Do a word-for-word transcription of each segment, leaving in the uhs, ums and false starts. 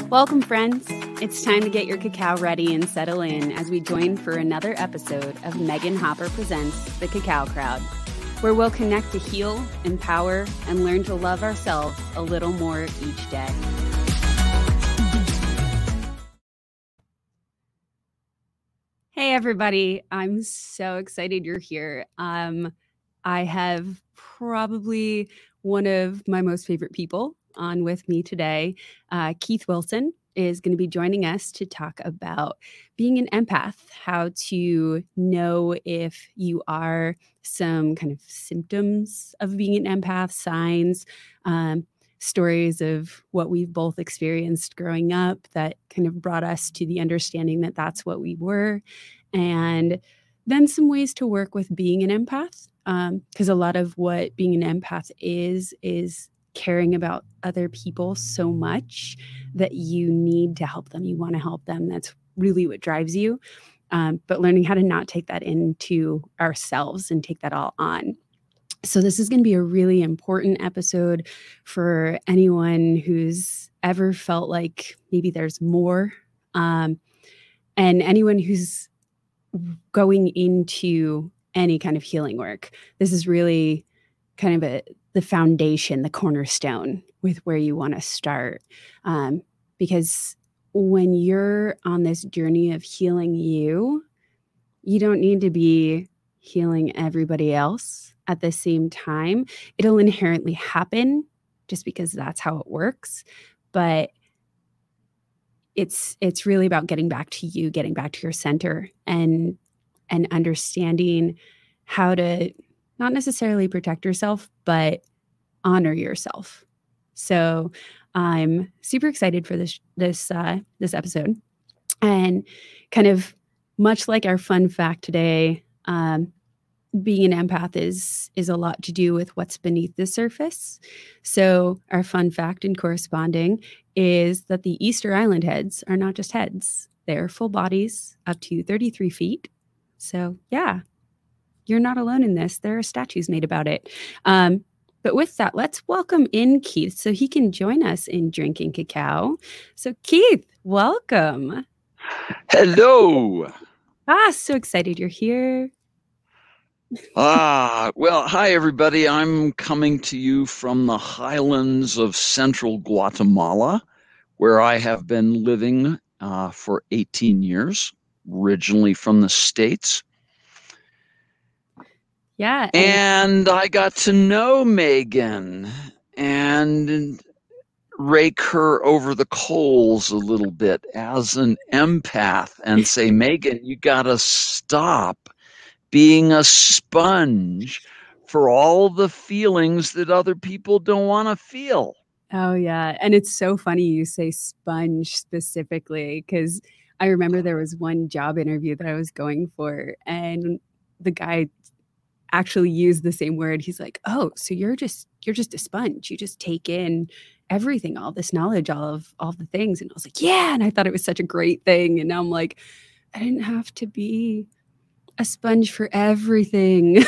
Welcome, friends. It's time to get your cacao ready and settle in as we join for another episode of Megan Hopper Presents The Cacao Crowd, where we'll connect to heal, empower, and learn to love ourselves a little more each day. Hey, everybody. I'm so excited you're here. Um, I have probably one of my most favorite people on with me today. Uh, Keith Wilson is going to be joining us to talk about being an empath, how to know if you are some kind of symptoms of being an empath, signs, um, stories of what we've both experienced growing up that kind of brought us to the understanding that that's what we were. And then some ways to work with being an empath, because um, a lot of what being an empath is, is caring about other people so much that you need to help them. You want to help them. That's really what drives you. Um, but learning how to not take that into ourselves and take that all on. So this is going to be a really important episode for anyone who's ever felt like maybe there's more, um, and anyone who's going into any kind of healing work. This is really kind of a the foundation, the cornerstone with where you want to start. Um, because when you're on this journey of healing you, you don't need to be healing everybody else at the same time. It'll inherently happen just because that's how it works. But it's it's really about getting back to you, getting back to your center and and understanding how to not necessarily protect yourself, but honor yourself. So I'm super excited for this this uh, this episode, and kind of much like our fun fact today, um, being an empath is is a lot to do with what's beneath the surface. So our fun fact and corresponding is that the Easter Island heads are not just heads; they're full bodies up to thirty-three feet. So yeah. You're not alone in this. There are statues made about it. Um, but with that, let's welcome in Keith so he can join us in drinking cacao. So Keith, welcome. Hello. Ah, so excited you're here. Ah, well, hi, everybody. I'm coming to you from the highlands of central Guatemala, where I have been living uh, for eighteen years, originally from the States. Yeah. And, and I got to know Megan and rake her over the coals a little bit as an empath and say, Megan, you got to stop being a sponge for all the feelings that other people don't want to feel. Oh, yeah. And it's so funny you say sponge specifically, because I remember there was one job interview that I was going for, and the guy actually used the same word. He's like, oh, so you're just you're just a sponge. You just take in everything, all this knowledge, all of all the things. And I was like, yeah. And I thought it was such a great thing. And now I'm like, I didn't have to be a sponge for everything.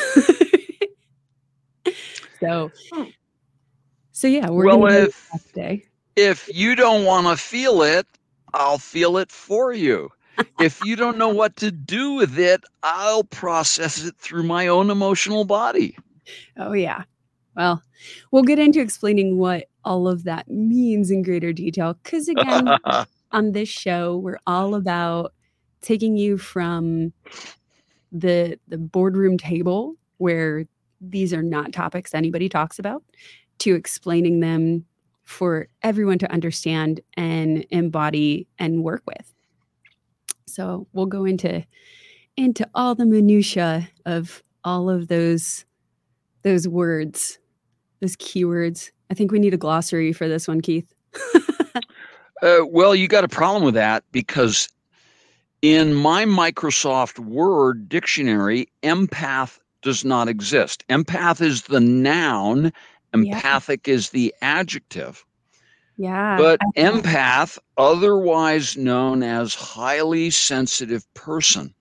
so so yeah, we're well, gonna if, do today. If you don't want to feel it, I'll feel it for you. If you don't know what to do with it, I'll process it through my own emotional body. Oh, yeah. Well, we'll get into explaining what all of that means in greater detail. Because again, on this show, we're all about taking you from the the boardroom table where these are not topics anybody talks about to explaining them for everyone to understand and embody and work with. So we'll go into into all the minutia of all of those those words, those keywords. I think we need a glossary for this one, Keith. uh, well, you got a problem with that because in my Microsoft Word dictionary, empath does not exist. Empath is the noun, empathic yeah. is the adjective. Yeah. But empath, otherwise known as highly sensitive person,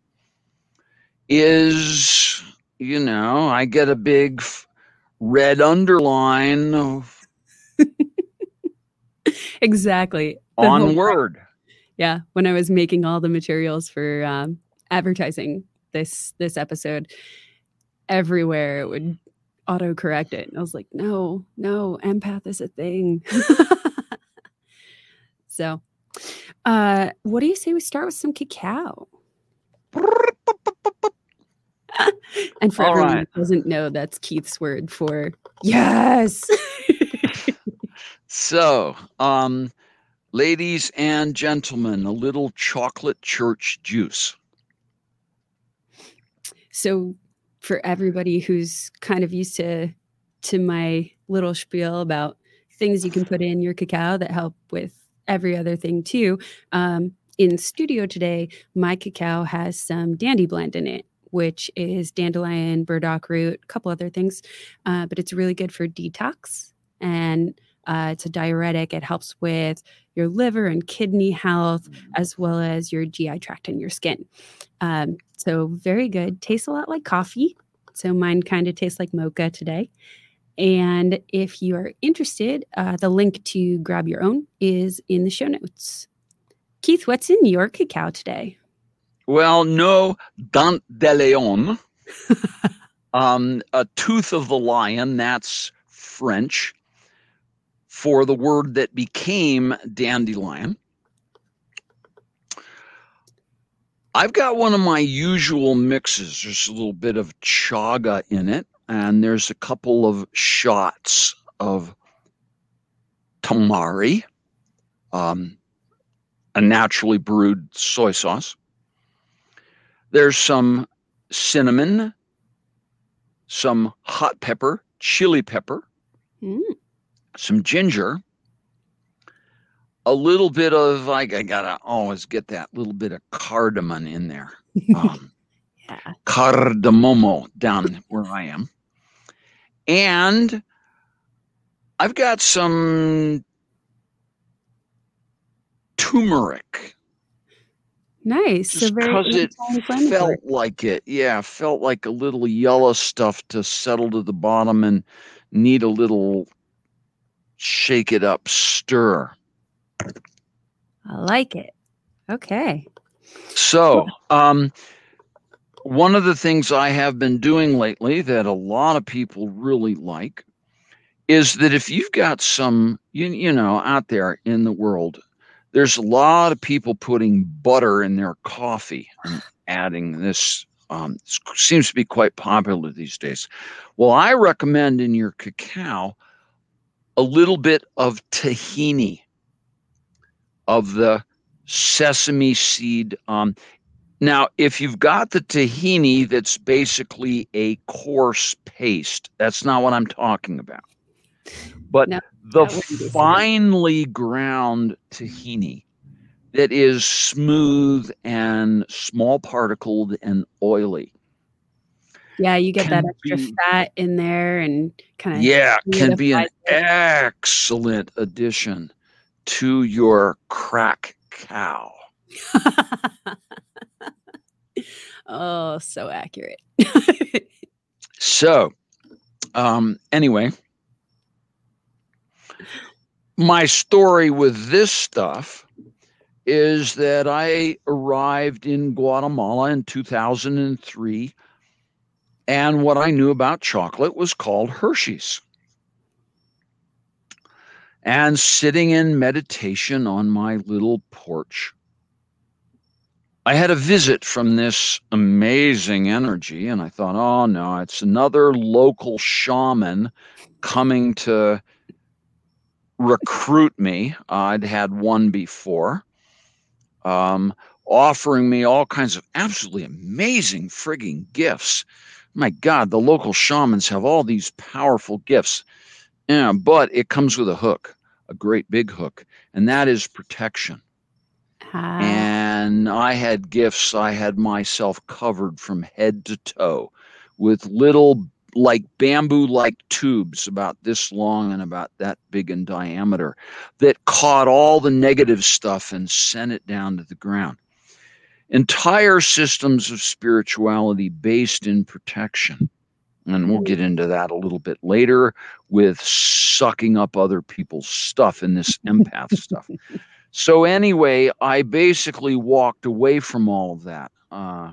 is, you know, I get a big red underline. Exactly. The whole Onward. Yeah, when I was making all the materials for um, advertising this this episode, everywhere it would autocorrect it. And I was like, no, no, empath is a thing. So, uh, what do you say we start with some cacao? And for All everyone right. who doesn't know, that's Keith's word for yes. So, um, ladies and gentlemen, a little chocolate church juice. So, for everybody who's kind of used to to my little spiel about things you can put in your cacao that help with every other thing too, um, in studio today, my cacao has some Dandy Blend in it, which is dandelion, burdock root, a couple other things, uh, but it's really good for detox, and uh, it's a diuretic. It helps with your liver and kidney health, as well as your G I tract and your skin. Um, so very good. Tastes a lot like coffee. So mine kind of tastes like mocha today. And if you are interested, uh, the link to grab your own is in the show notes. Keith, what's in your cacao today? Well, no dent de leon, um, a tooth of the lion. That's French for the word that became dandelion. I've got one of my usual mixes. There's a little bit of chaga in it, and there's a couple of shots of tamari, um, a naturally brewed soy sauce. There's some cinnamon, some hot pepper, chili pepper, Mm. some ginger, a little bit of, I, I gotta always get that little bit of cardamom in there. Um, Yeah. Cardamomo down where I am. And I've got some turmeric. Nice. Just so very because it anti-inflammatory. felt like it. Yeah, felt like a little yellow stuff to settle to the bottom and need a little shake it up, stir. I like it. Okay. So, um, one of the things I have been doing lately that a lot of people really like is that if you've got some, you, you know, out there in the world, there's a lot of people putting butter in their coffee and adding this. Um, seems to be quite popular these days. Well, I recommend in your cacao a little bit of tahini, of the sesame seed. Um, now, if you've got the tahini that's basically a coarse paste, that's not what I'm talking about. But No, the that wouldn't be so good. finely ground tahini that is smooth and small particled and oily. Yeah, you get that can extra be- fat in there and kind of Yeah, can be an solidifies it. excellent addition to your crack cow. Oh, so accurate. So, um, anyway, my story with this stuff is that I arrived in Guatemala in two thousand three, and what I knew about chocolate was called Hershey's. And sitting in meditation on my little porch, I had a visit from this amazing energy, and I thought, oh no, it's another local shaman coming to recruit me. I'd had one before, um, offering me all kinds of absolutely amazing frigging gifts. My God, the local shamans have all these powerful gifts. Yeah, but it comes with a hook, a great big hook, and that is protection. Ah, And I had gifts. I had myself covered from head to toe with little, like bamboo like tubes about this long and about that big in diameter that caught all the negative stuff and sent it down to the ground. Entire systems of spirituality based in protection. And we'll get into that a little bit later with sucking up other people's stuff in this empath stuff. So anyway, I basically walked away from all of that. Uh,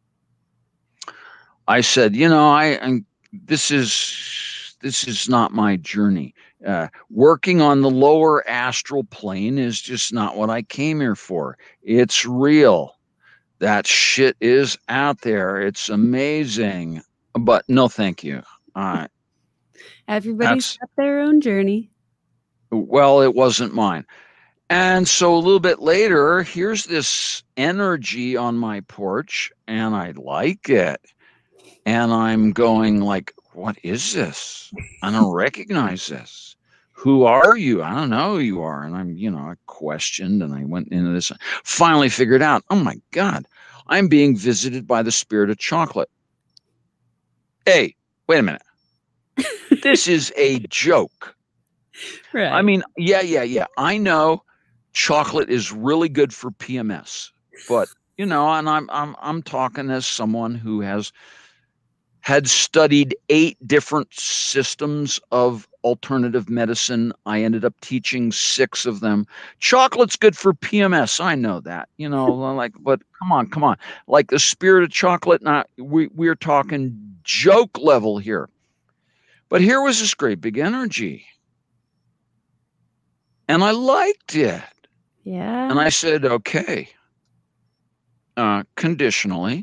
I said, you know, I, I this is this is not my journey. Uh, working on the lower astral plane is just not what I came here for. It's real. That shit is out there. It's amazing. But no, thank you. Uh, Everybody's that's got their own journey. well, it wasn't mine. And so a little bit later, here's this energy on my porch, and I like it. And I'm going like, what is this? I don't recognize this. Who are you? I don't know who you are. And I'm, you know, I questioned and I went into this. Finally figured out, oh my God, I'm being visited by the spirit of chocolate. Hey, wait a minute. This is a joke. Right. I mean, yeah, yeah, yeah. I know chocolate is really good for P M S, but you know, and I'm I'm I'm talking as someone who has had studied eight different systems of alternative medicine. I ended up teaching six of them. Chocolate's good for P M S. I know that, you know, like, but come on, come on. Like the spirit of chocolate, now we, we're talking joke level here. But here was this great big energy. And I liked it. Yeah. And I said, okay, uh, conditionally,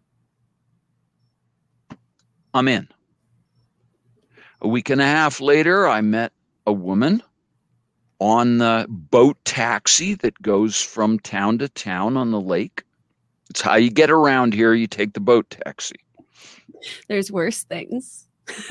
I'm in. A week and a half later, I met a woman on the boat taxi that goes from town to town on the lake. It's how you get around here. You take the boat taxi. There's worse things.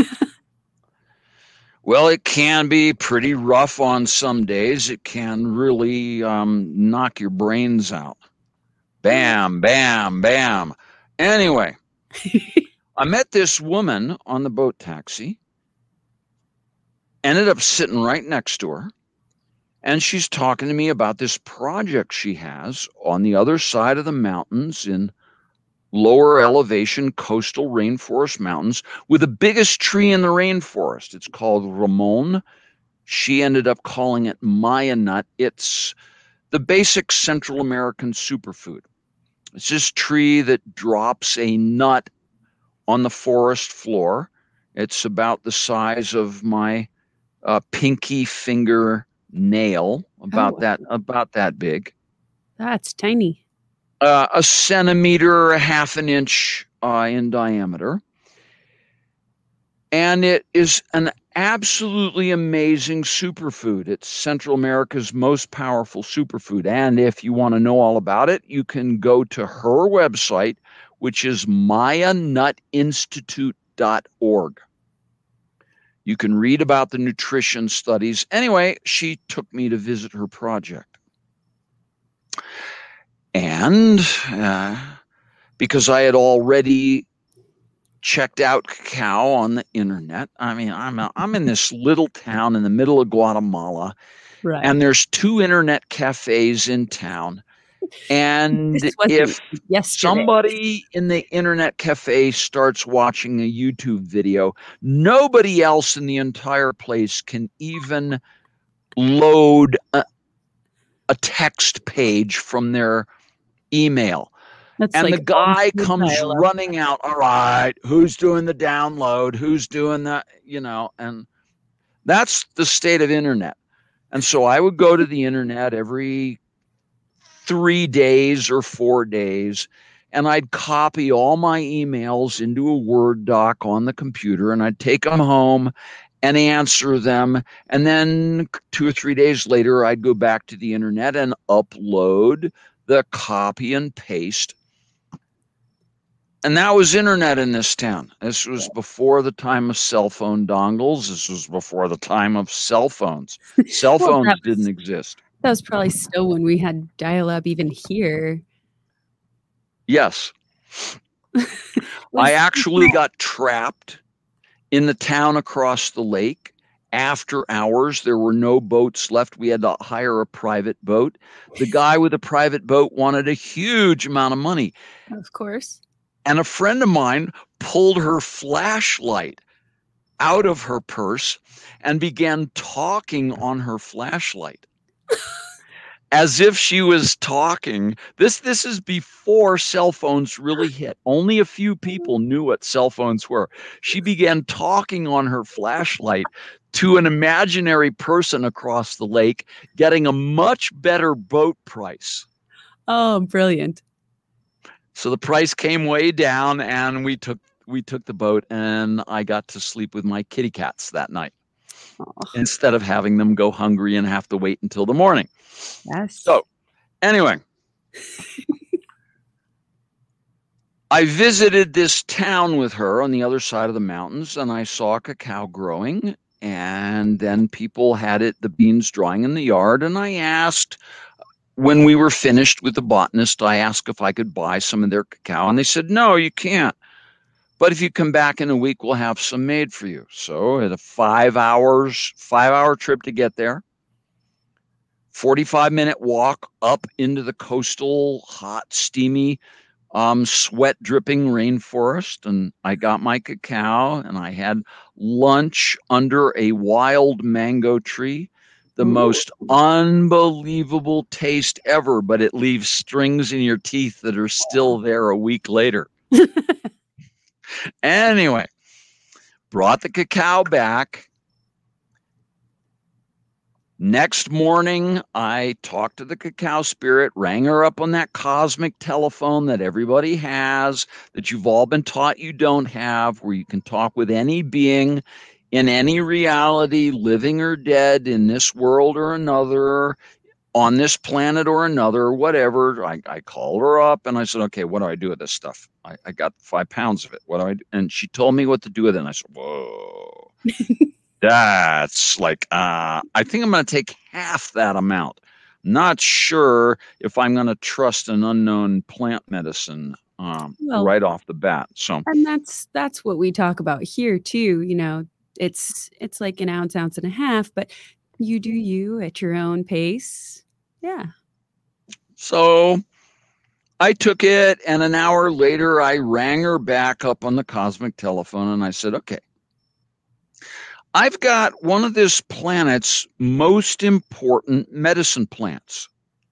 Well, it can be pretty rough on some days. It can really um, knock your brains out. Bam, bam, bam. Anyway, I met this woman on the boat taxi, ended up sitting right next to her. And she's talking to me about this project she has on the other side of the mountains in lower elevation coastal rainforest mountains with the biggest tree in the rainforest. It's called Ramon. She ended up calling it Maya nut. It's the basic Central American superfood. It's this tree that drops a nut on the forest floor. It's about the size of my uh, pinky finger nail, about Oh. that about that big. That's tiny. Uh, a centimeter, a half an inch uh, in diameter. And it is an absolutely amazing superfood. It's Central America's most powerful superfood. And if you want to know all about it, you can go to her website, which is maya nut institute dot org. You can read about the nutrition studies. Anyway, she took me to visit her project. And uh, because I had already checked out cacao on the internet, I mean, I'm a, I'm in this little town in the middle of Guatemala, right. And there's two internet cafes in town. And if yesterday. somebody in the internet cafe starts watching a YouTube video, nobody else in the entire place can even load a, a text page from their email. That's and like the guy the comes dial-up. running out. All right, who's doing the download? Who's doing that? You know, and that's the state of internet. And so I would go to the internet every three days or four days, and I'd copy all my emails into a Word doc on the computer, and I'd take them home and answer them. And then two or three days later, I'd go back to the internet and upload the copy and paste. And that was internet in this town. This was before the time of cell phone dongles. This was before the time of cell phones. Cell Well, phones that's- didn't exist. That was probably still when we had dial-up even here. Yes. I actually got trapped in the town across the lake. After hours, there were no boats left. We had to hire a private boat. The guy with the private boat wanted a huge amount of money. Of course. And a friend of mine pulled her flashlight out of her purse and began talking on her flashlight. as if she was talking. This this is before cell phones really hit. Only a few people knew what cell phones were. She began talking on her flashlight to an imaginary person across the lake, getting a much better boat price. Oh, brilliant. So the price came way down, and we took we took the boat, and I got to sleep with my kitty cats that night Oh, instead of having them go hungry and have to wait until the morning. yes. So anyway, I visited this town with her on the other side of the mountains, and I saw cacao growing, and then people had it, the beans drying in the yard, and I asked, when we were finished with the botanist, I asked if I could buy some of their cacao, and they said, no, you can't. But if you come back in a week, we'll have some made for you. So at a five hours, five hour trip to get there, forty-five minute walk up into the coastal, hot, steamy, um, sweat dripping rainforest. And I got my cacao, and I had lunch under a wild mango tree. The Ooh. most unbelievable taste ever, but it leaves strings in your teeth that are still there a week later. Anyway, brought the cacao back. Next morning, I talked to the cacao spirit, rang her up on that cosmic telephone that everybody has, that you've all been taught you don't have, where you can talk with any being in any reality, living or dead, in this world or another, on this planet or another, whatever. I, I called her up and I said, okay, what do I do with this stuff? I, I got five pounds of it. What do I do? And she told me what to do with it. And I said, whoa, that's like, uh, I think I'm going to take half that amount. Not sure if I'm going to trust an unknown plant medicine um, Well, right off the bat. So, and that's that's what we talk about here too. You know, it's it's like an ounce, ounce and a half, but you do you at your own pace. Yeah. so I took it, and an hour later, I rang her back up on the cosmic telephone, and I said, okay, I've got one of this planet's most important medicine plants,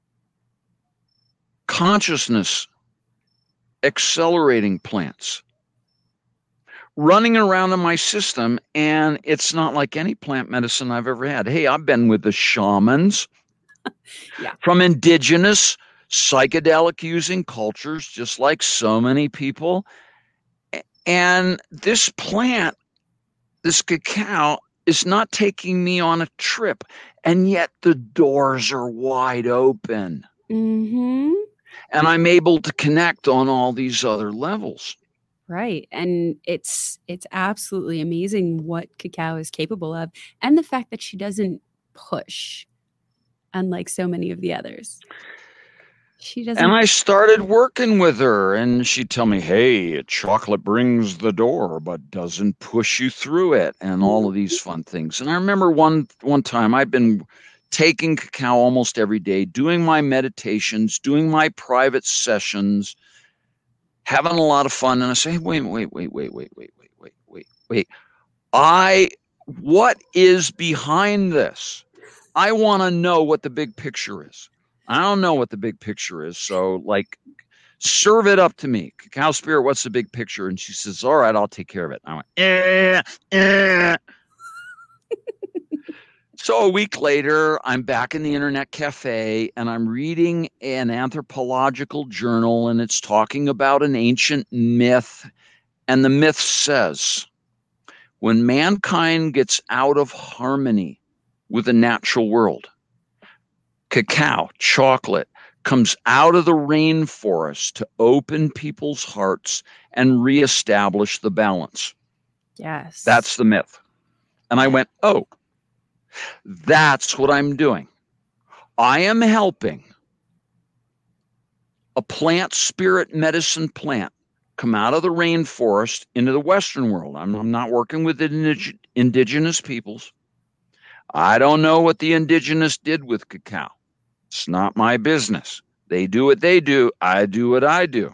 consciousness accelerating plants, running around in my system, and it's not like any plant medicine I've ever had. Hey, I've been with the shamans Yeah. from indigenous psychedelic using cultures, just like so many people. And this plant, this cacao, is not taking me on a trip, and yet the doors are wide open. Mm-hmm. And I'm able to connect on all these other levels. Right. And it's it's absolutely amazing what cacao is capable of, and the fact that she doesn't push, unlike so many of the others. She doesn't. And I started working with her, and she'd tell me, hey, chocolate brings the door, but doesn't push you through it, and all of these fun things. And I remember one one time I'd been taking cacao almost every day, doing my meditations, doing my private sessions, having a lot of fun. And I say, wait, wait, wait, wait, wait, wait, wait, wait, wait, wait. I, what is behind this? I want to know what the big picture is. I don't know what the big picture is. So, like, serve it up to me. Cacao Spirit, what's the big picture? And she says, all right, I'll take care of it. And I went, eh, eh. So a week later, I'm back in the internet cafe, and I'm reading an anthropological journal, and it's talking about an ancient myth. And the myth says, when mankind gets out of harmony with the natural world, cacao, chocolate, comes out of the rainforest to open people's hearts and reestablish the balance. Yes. That's the myth. And I went, oh, that's what I'm doing. I am helping a plant spirit medicine plant come out of the rainforest into the Western world. I'm, I'm not working with indig- indigenous peoples. I don't know what the indigenous did with cacao. It's not my business. They do what they do. I do what I do.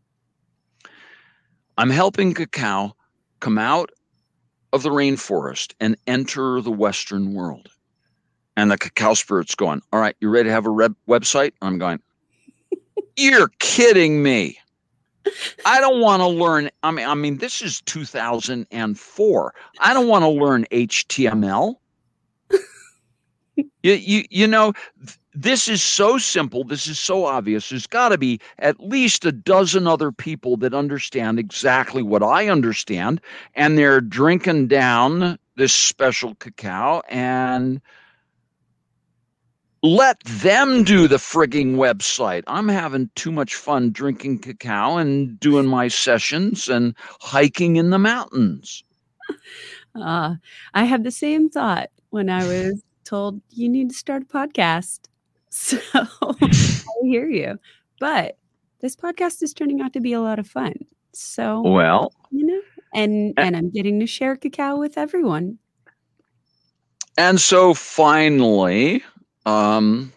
I'm helping cacao come out of the rainforest and enter the Western world. And the cacao spirit's going, all right, you ready to have a web- website? I'm going, you're kidding me. I don't want to learn. I mean, I mean, this is two thousand four. I don't want to learn H T M L. you, you, you know, th- this is so simple. This is so obvious. There's got to be at least a dozen other people that understand exactly what I understand. And they're drinking down this special cacao, and let them do the frigging website. I'm having too much fun drinking cacao and doing my sessions and hiking in the mountains. Uh, I had the same thought when I was told you need to start a podcast. So I hear you. But this podcast is turning out to be a lot of fun. So, Well, you know, and and I'm getting to share cacao with everyone. And so finally, um,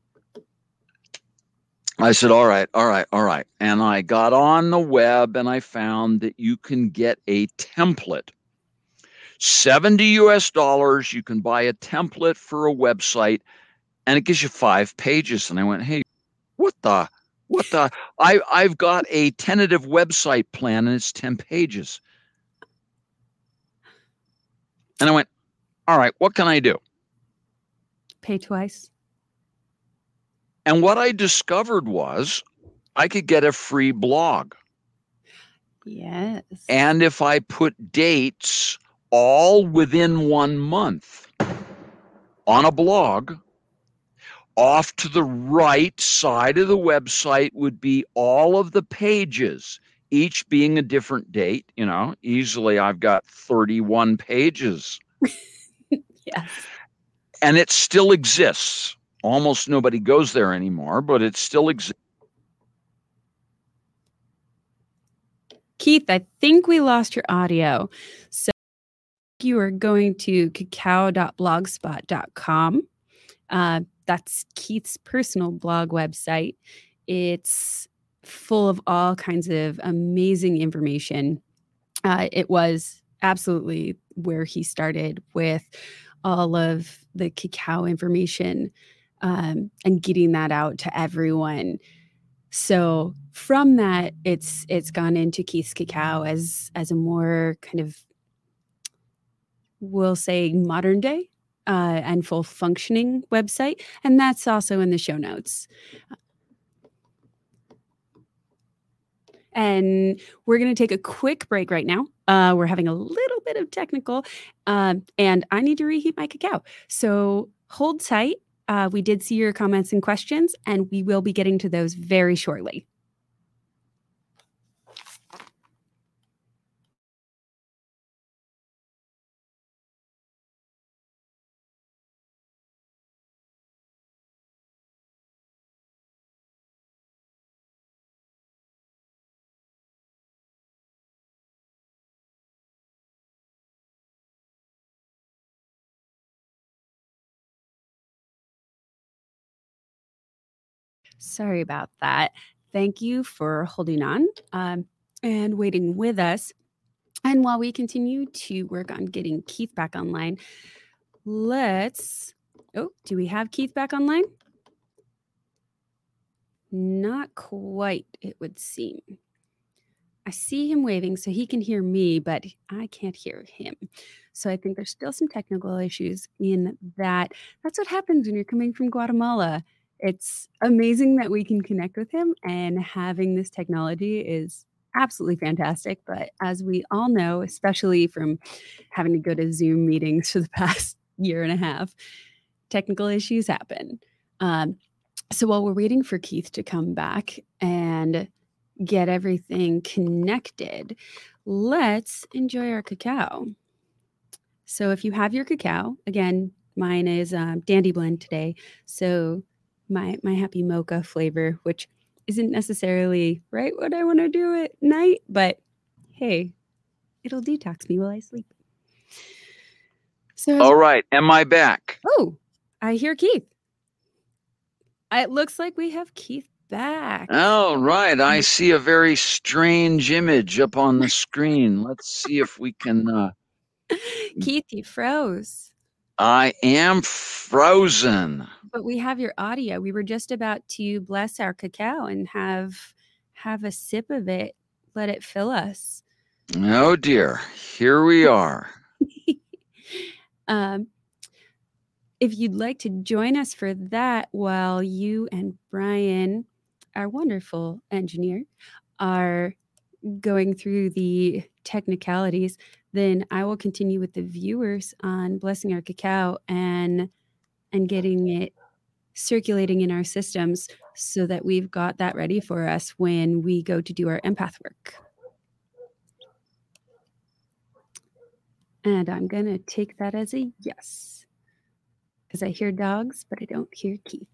I said, all right, all right, all right. And I got on the web and I found that you can get a template. seventy U S dollars, you can buy a template for a website, and it gives you five pages. And I went, hey, what the, what the? I, I've got a tentative website plan and it's ten pages. And I went, all right, what can I do? Pay twice. And what I discovered was I could get a free blog. Yes. And if I put dates all within one month on a blog, off to the right side of the website would be all of the pages, each being a different date. You know, easily I've got thirty-one pages. Yes. And it still exists. Almost nobody goes there anymore, but it still exists. Keith, I think we lost your audio. So you are going to cacao dot blogspot dot com. Uh, that's Keith's personal blog website. It's full of all kinds of amazing information. Uh, it was absolutely where he started with all of the cacao information um, and getting that out to everyone. So from that, it's it's gone into Keith's Cacao as as a more kind of, we'll say, modern day uh, and full functioning website, and that's also in the show notes. And we're going to take a quick break right now. Uh, we're having a little bit of technical, um, and I need to reheat my cacao. So hold tight. Uh, we did see your comments and questions, and we will be getting to those very shortly. Sorry about that. Thank you for holding on um, and waiting with us. And while we continue to work on getting Keith back online, let's, oh, do we have Keith back online? Not quite, it would seem. I see him waving so he can hear me, but I can't hear him. So I think there's still some technical issues in that. That's what happens when you're coming from Guatemala. It's amazing that we can connect with him, and having this technology is absolutely fantastic. But as we all know, especially from having to go to Zoom meetings for the past year and a half, technical issues happen. Um, so while we're waiting for Keith to come back and get everything connected, let's enjoy our cacao. So if you have your cacao, again, mine is um, Dandy Blend today. So my my happy mocha flavor, which isn't necessarily right what I want to do at night, but hey, it'll detox me while I sleep. So All right, am I back? Oh, I hear Keith. It looks like we have Keith back. All right, I see a very strange image up on the screen. Let's see if we can. Uh... Keith, you froze. I am frozen. But we have your audio. We were just about to bless our cacao and have have a sip of it. Let it fill us. Oh dear, here we are. um, if you'd like to join us for that while you and Brian, our wonderful engineer, are going through the technicalities, then I will continue with the viewers on blessing our cacao and and getting it circulating in our systems so that we've got that ready for us when we go to do our empath work. And I'm going to take that as a yes, because I hear dogs, but I don't hear Keith.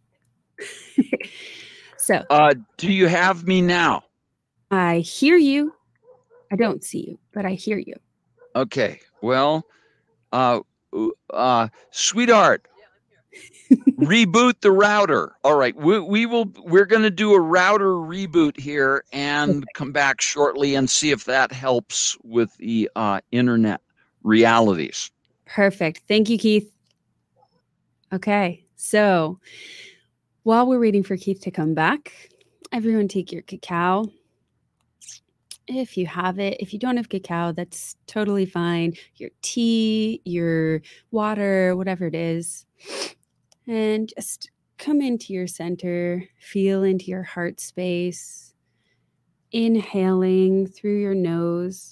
So, uh, do you have me now? I hear you. I don't see you, but I hear you. Okay. Well, uh, uh, sweetheart, reboot the router. All right, we, we will. We're going to do a router reboot here and come back shortly and see if that helps with the uh, internet realities. Perfect. Thank you, Keith. Okay, so while we're waiting for Keith to come back, everyone take your cacao. If you have it, if you don't have cacao, that's totally fine. Your tea, your water, whatever it is. And just come into your center, feel into your heart space, inhaling through your nose,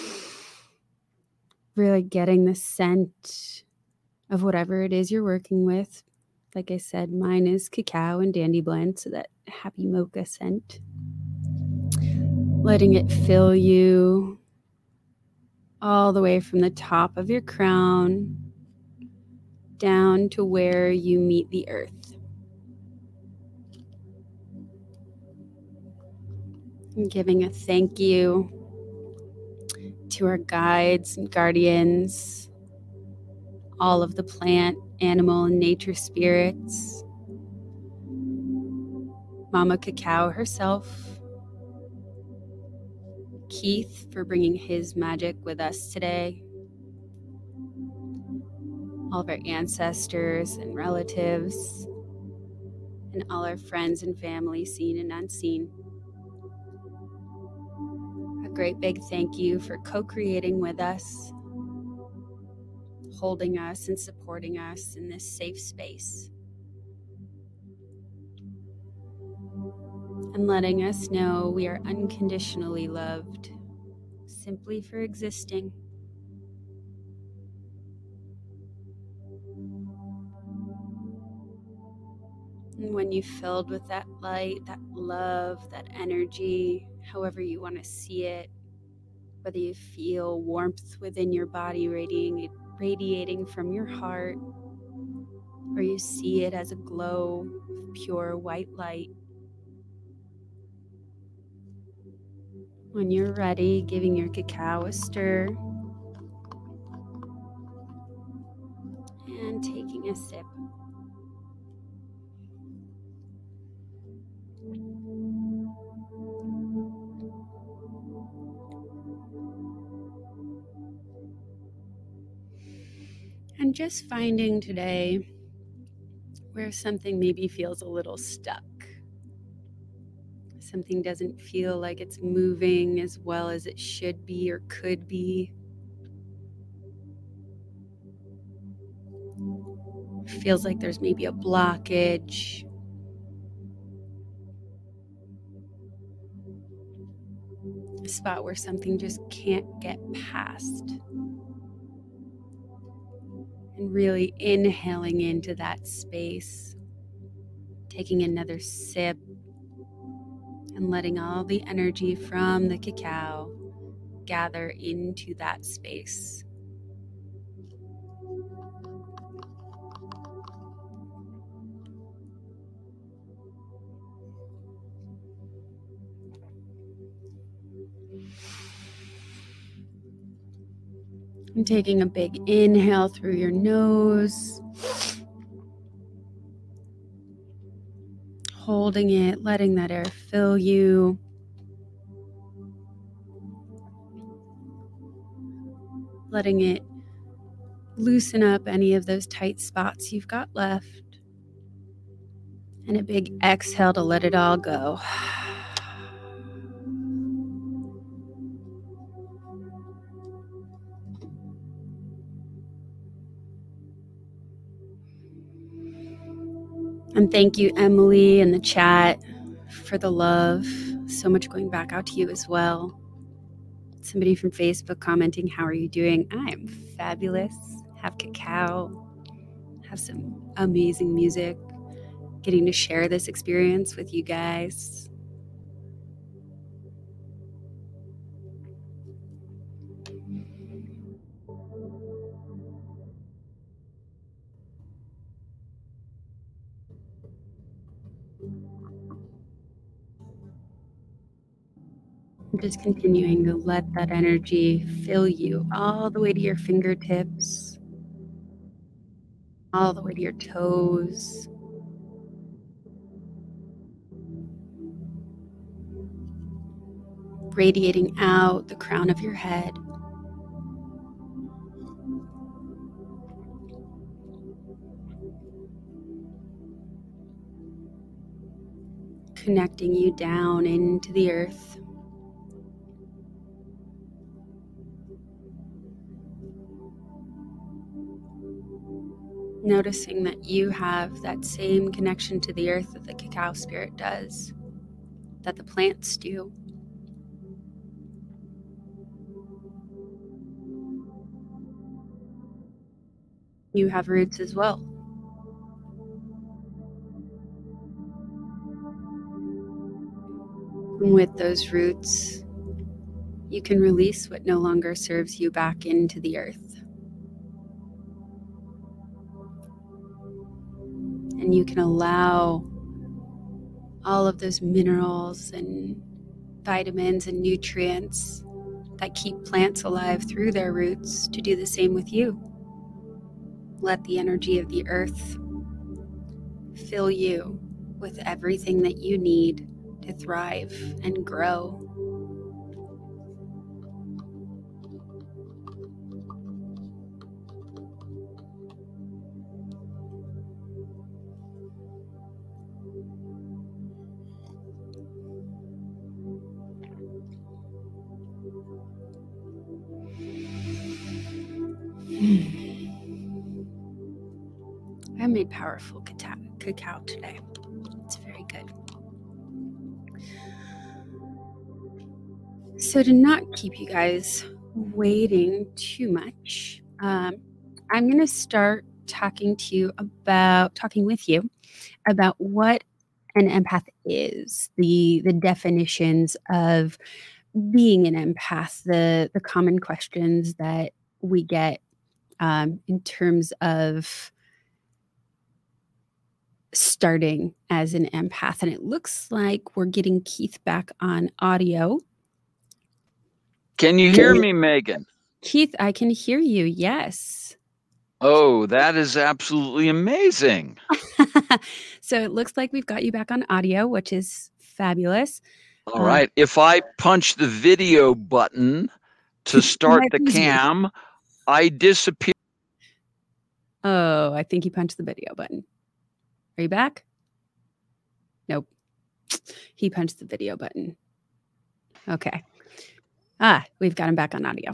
really getting the scent of whatever it is you're working with. Like I said, mine is cacao and dandy blend, so that happy mocha scent. Letting it fill you all the way from the top of your crown down to where you meet the earth. And giving a thank you to our guides and guardians, all of the plant, animal, and nature spirits, Mama Cacao herself, Keith for bringing his magic with us today, all of our ancestors and relatives, and all our friends and family, seen and unseen. A great big thank you for co-creating with us, holding us and supporting us in this safe space, and letting us know we are unconditionally loved simply for existing. And when you filled with that light, that love, that energy, however you want to see it, whether you feel warmth within your body radiating, radiating from your heart, or you see it as a glow of pure white light. When you're ready, giving your cacao a stir and taking a sip. And just finding today where something maybe feels a little stuck. Something doesn't feel like it's moving as well as it should be or could be. Feels like there's maybe a blockage. A spot where something just can't get past. And really inhaling into that space, taking another sip, and letting all the energy from the cacao gather into that space. And taking a big inhale through your nose, holding it, letting that air fill you. Letting it loosen up any of those tight spots you've got left. And a big exhale to let it all go. And thank you, Emily, in the chat for the love. So much going back out to you as well. Somebody from Facebook commenting, how are you doing? I'm fabulous. Have cacao. Have some amazing music. Getting to share this experience with you guys. Just continuing to let that energy fill you all the way to your fingertips, all the way to your toes. Radiating out the crown of your head. Connecting you down into the earth. Noticing that you have that same connection to the earth that the cacao spirit does, that the plants do. You have roots as well. And with those roots, you can release what no longer serves you back into the earth. And you can allow all of those minerals and vitamins and nutrients that keep plants alive through their roots to do the same with you. Let the energy of the earth fill you with everything that you need to thrive and grow. I made powerful cacao today. It's very good. So to not keep you guys waiting too much, um, I'm going to start talking to you about, talking with you about what an empath is, the the definitions of being an empath, the the common questions that we get um, in terms of starting as an empath. And it looks like we're getting Keith back on audio. Can you hear me, Megan? Keith, I can hear you. Yes. Oh, that is absolutely amazing. So it looks like we've got you back on audio, which is fabulous. All right. Um, if I punch the video button to start the cam, I disappear. Oh, I think you punched the video button. Are you back? Nope. He punched the video button. Okay. Ah, we've got him back on audio.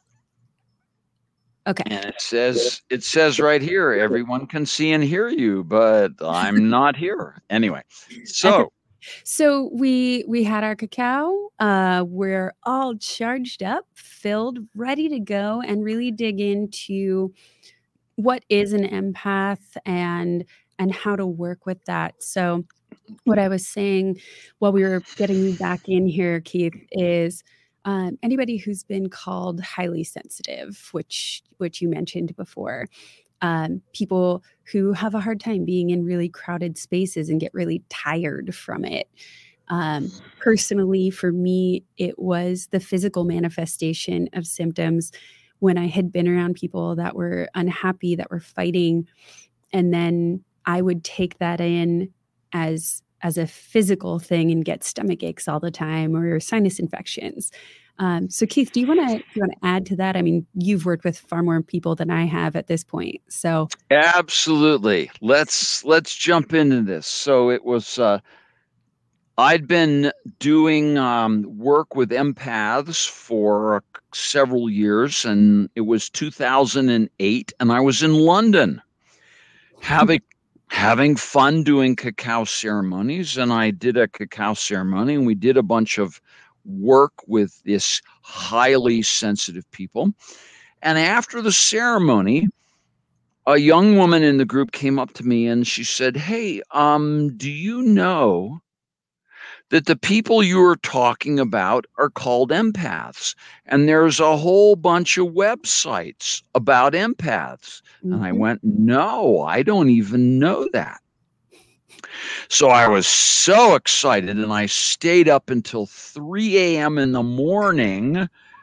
Okay. And it says it says right here, everyone can see and hear you, but I'm not here. Anyway, so okay. So we we had our cacao. Uh, we're all charged up, filled, ready to go, and really dig into what is an empath and and how to work with that. So what I was saying while we were getting you back in here, Keith, is um, anybody who's been called highly sensitive, which which you mentioned before, um, people who have a hard time being in really crowded spaces and get really tired from it. Um, personally, for me, it was the physical manifestation of symptoms when I had been around people that were unhappy, that were fighting, and then I would take that in as as a physical thing and get stomach aches all the time or sinus infections. Um, so Keith, do you want to do you want to add to that? I mean, you've worked with far more people than I have at this point. So Absolutely. Let's let's jump into this. So it was uh, I'd been doing um, work with empaths for several years, and it was two thousand eight, and I was in London having having fun doing cacao ceremonies, and I did a cacao ceremony, and we did a bunch of work with this highly sensitive people. And after the ceremony, a young woman in the group came up to me and she said, "Hey, um, do you know that the people you are talking about are called empaths? And there's a whole bunch of websites about empaths." And I mhm. went, "No, I don't even know that." So I was so excited and I stayed up until three a.m. in the morning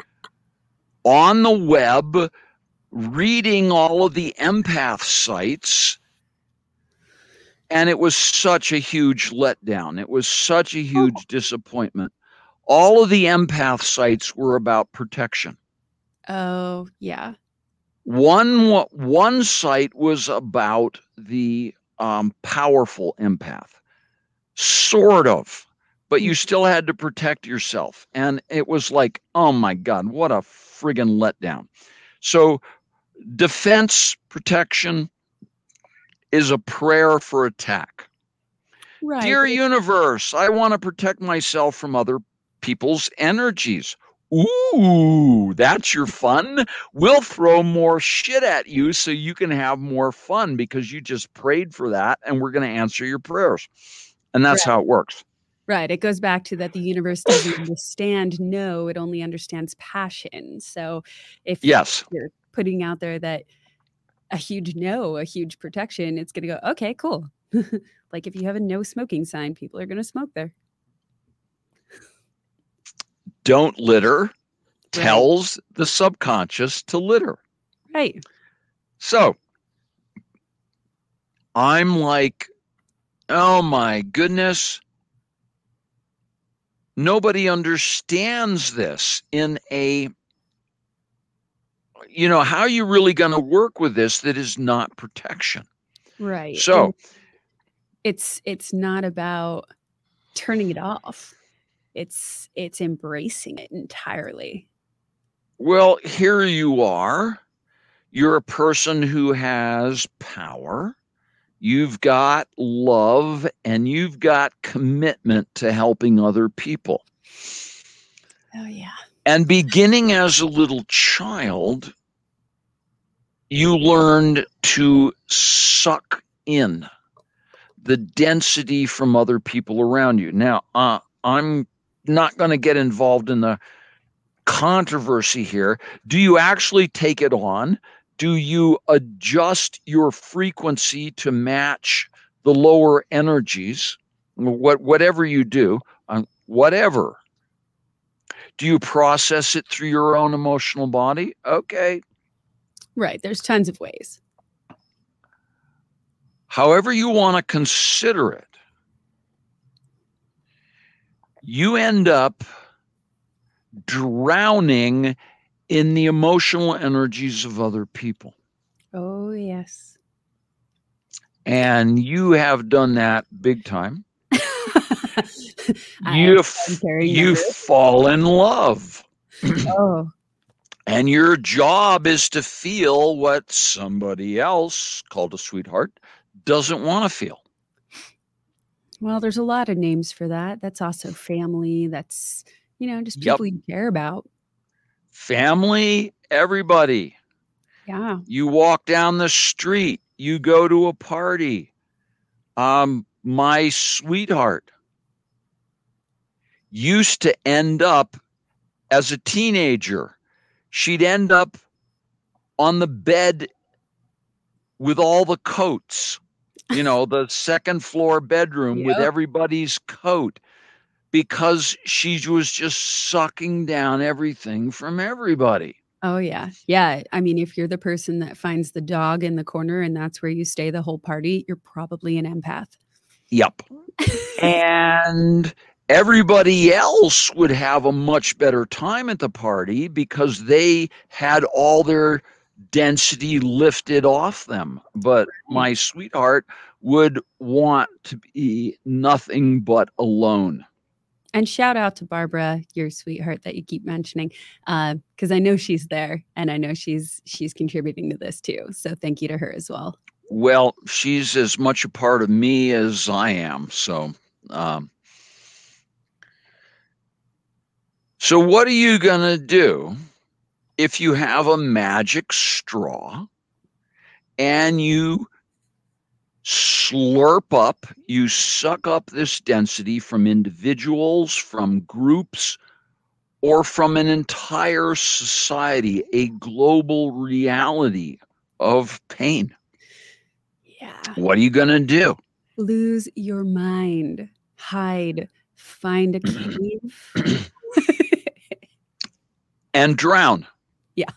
on the web reading all of the empath sites. And it was such a huge letdown. It was such a Oh, huge disappointment. All of the empath sites were about protection. oh, yeah. One one site was about the um, powerful empath, sort of, but you Mm, still had to protect yourself. And it was like, oh my God, what a friggin' letdown. So defense protection is a prayer for attack. right. Dear But it, universe, I want to protect myself from other people's energies. Ooh, that's your fun. We'll throw more shit at you so you can have more fun because you just prayed for that and we're going to answer your prayers. And that's right, how it works. right. It goes back to that the universe doesn't understand no, it only understands passion. So if Yes. you're putting out there that a huge no, a huge protection, it's gonna go, okay, cool. Like if you have a no smoking sign, people are gonna smoke there. Don't litter Right. tells the subconscious to litter. Right. So I'm like, oh my goodness, nobody understands this in a, you know, how are you really going to work with this that is not protection? Right. And So, it's it's not about turning it off. It's it's embracing it entirely. well, here you are. You're a person who has power. You've got love and you've got commitment to helping other people. Oh yeah. And beginning as a little child, you learned to suck in the density from other people around you. Now, uh, I'm not going to get involved in the controversy here. Do you actually take it on? Do you adjust your frequency to match the lower energies? What, whatever you do, um, whatever. Do you process it through your own emotional body? Okay. Right. There's tons of ways. However you want to consider it, you end up drowning in the emotional energies of other people. Oh yes. And you have done that big time. I You am f- carrying you number. fall in love. Oh, And your job is to feel what somebody else, called a sweetheart, doesn't want to feel. well, there's a lot of names for that. That's also family. That's, you know, just Yep. people you care about. Family, everybody. Yeah. You walk down the street, you go to a party. Um, my sweetheart used to end up as a teenager. She'd end up on the bed with all the coats, you know, the second floor bedroom with Yep. everybody's coat because she was just sucking down everything from everybody. Oh yeah. Yeah. I mean, if you're the person that finds the dog in the corner and that's where you stay the whole party, you're probably an empath. Yep. And everybody else would have a much better time at the party because they had all their density lifted off them. But my sweetheart would want to be nothing but alone. And shout out to Barbara, your sweetheart that you keep mentioning, because uh, I know she's there and I know she's she's contributing to this too. So thank you to her as well. Well, she's as much a part of me as I am. So, um, so what are you gonna do if you have a magic straw and you slurp up, you suck up this density from individuals, from groups, or from an entire society, a global reality of pain? Yeah. What are you going to do? Lose your mind, hide, find a cave. And drown. Yeah.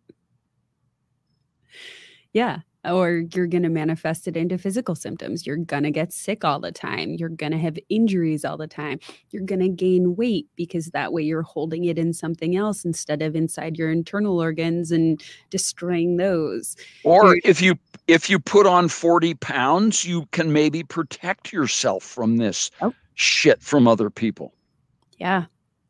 Yeah. Or you're going to manifest it into physical symptoms. You're going to get sick all the time. You're going to have injuries all the time. You're going to gain weight because that way you're holding it in something else instead of inside your internal organs and destroying those. Or you're, if you if you put on forty pounds, you can maybe protect yourself from this oh. shit from other people. Yeah.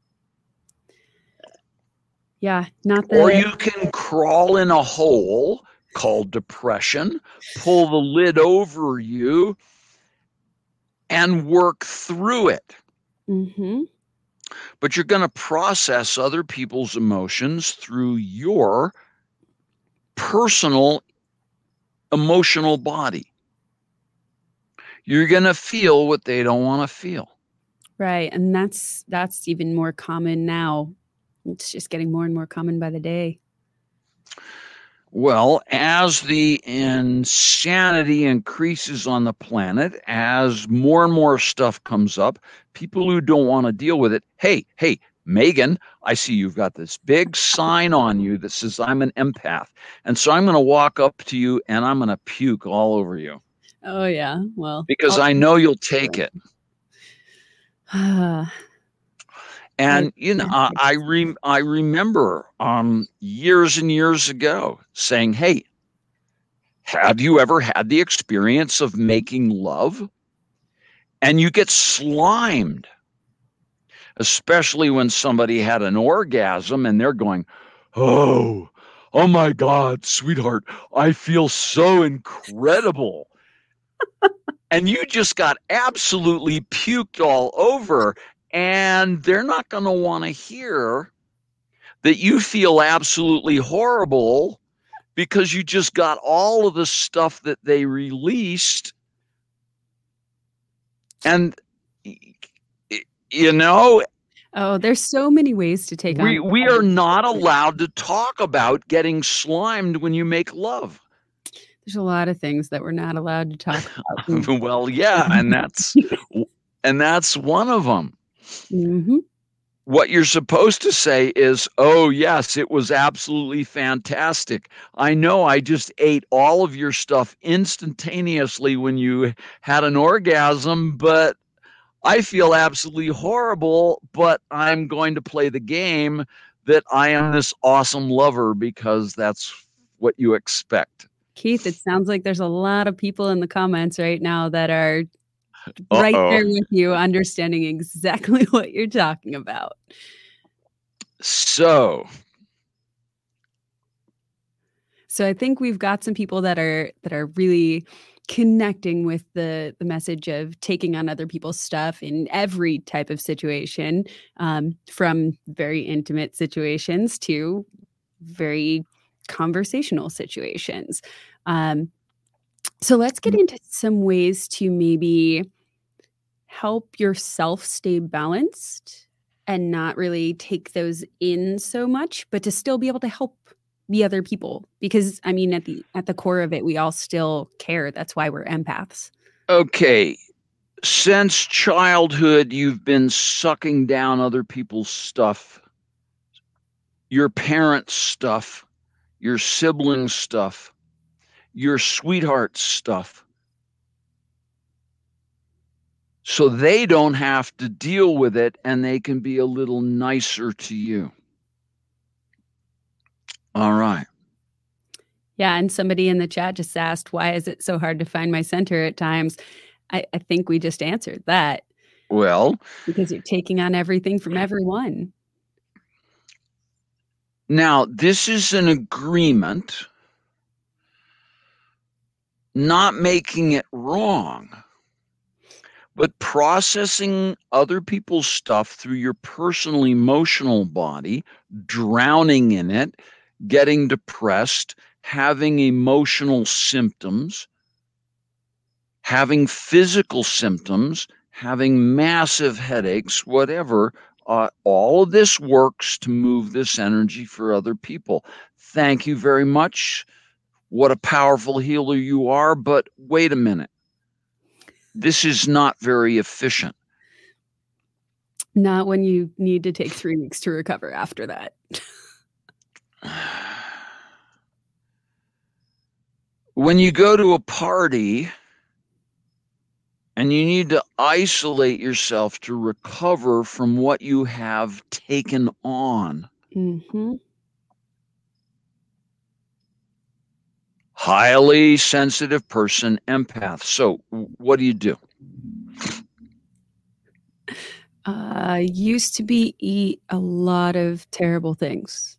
Yeah. Not the- Or you can crawl in a hole called depression, pull the lid over you, and work through it. Mm-hmm. But you're going to process other people's emotions through your personal emotional body. You're going to feel what they don't want to feel. Right. And that's that's even more common now. It's just getting more and more common by the day. Well, as the insanity increases on the planet, as more and more stuff comes up, people who don't want to deal with it, hey, hey, Megan, I see you've got this big sign on you that says I'm an empath. And so I'm going to walk up to you and I'm going to puke all over you. Oh, yeah. Well, because I'll I know you'll take it. And, you know, uh, I re- I remember um, years and years ago saying, hey, have you ever had the experience of making love? And you get slimed, especially when somebody had an orgasm and they're going, oh, oh my God, sweetheart, I feel so incredible. And you just got absolutely puked all over. And they're not going to want to hear that you feel absolutely horrible because you just got all of the stuff that they released. And, you know. Oh, there's so many ways to take we, on. We are not allowed to talk about getting slimed when you make love. There's a lot of things that we're not allowed to talk about. Well, yeah, and that's and that's one of them. Mm-hmm. What you're supposed to say is, oh, yes, it was absolutely fantastic. I know I just ate all of your stuff instantaneously when you had an orgasm, but I feel absolutely horrible, but I'm going to play the game that I am this awesome lover because that's what you expect. Keith, it sounds like there's a lot of people in the comments right now that are right Uh-oh. there with you, understanding exactly what you're talking about. So, so I think we've got some people that are that are really connecting with the the message of taking on other people's stuff in every type of situation, um, from very intimate situations to very conversational situations. Um, so let's get into some ways to maybe help yourself stay balanced and not really take those in so much, but to still be able to help the other people. Because I mean, at the at the core of it, we all still care. That's why we're empaths. Okay. Since childhood, you've been sucking down other people's stuff, your parents' stuff, your siblings' stuff, your sweetheart's stuff. so they don't have to deal with it and they can be a little nicer to you. All right. Yeah, and somebody in the chat just asked, why is it so hard to find my center at times? I, I think we just answered that. Well, because you're taking on everything from everyone. Now, this is an agreement, not making it wrong, but processing other people's stuff through your personal emotional body, drowning in it, getting depressed, having emotional symptoms, having physical symptoms, having massive headaches, whatever. Uh, all of this works to move this energy for other people. Thank you very much. What a powerful healer you are, but wait a minute. This is not very efficient. Not when you need to take three weeks to recover after that. When you go to a party and you need to isolate yourself to recover from what you have taken on. Mm-hmm. Highly sensitive person, empath. So what do you do? Uh, used to be eat a lot of terrible things.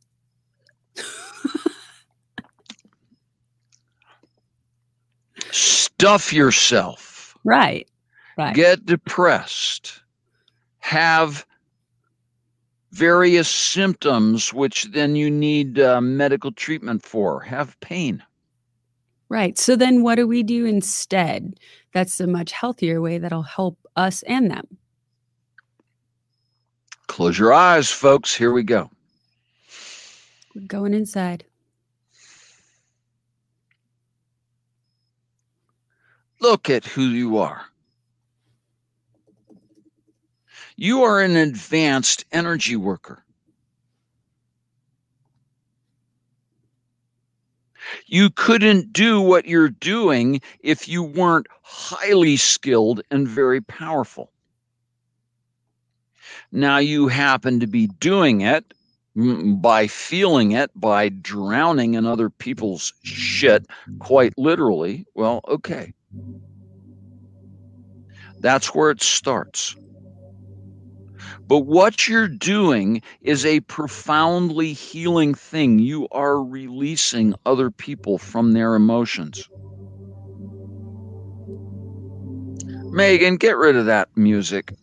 Stuff yourself. Right. Right. Get depressed. Have various symptoms, which then you need uh, medical treatment for. Have pain. Right. So then what do we do instead? That's a much healthier way that'll help us and them. Close your eyes, folks. Here we go. We're going inside. Look at who you are. You are an advanced energy worker. You couldn't do what you're doing if you weren't highly skilled and very powerful. Now you happen to be doing it by feeling it, by drowning in other people's shit, quite literally. Well, okay. That's where it starts. But what you're doing is a profoundly healing thing. You are releasing other people from their emotions. Megan, get rid of that music.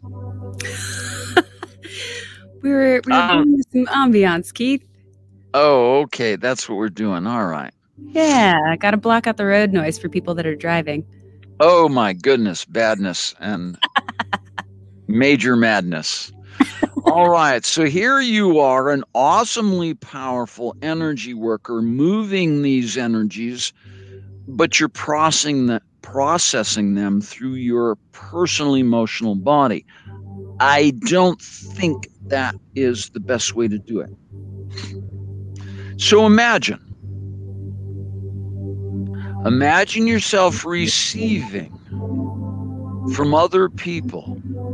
we were we were um, doing some ambiance, Keith. Oh, okay. That's what we're doing. All right. Yeah, I got to block out the road noise for people that are driving. Oh, my goodness. Badness and major madness. All right. So here you are, an awesomely powerful energy worker, moving these energies, but you're processing the, processing them through your personal emotional body. I don't think that is the best way to do it. So imagine, imagine yourself receiving from other people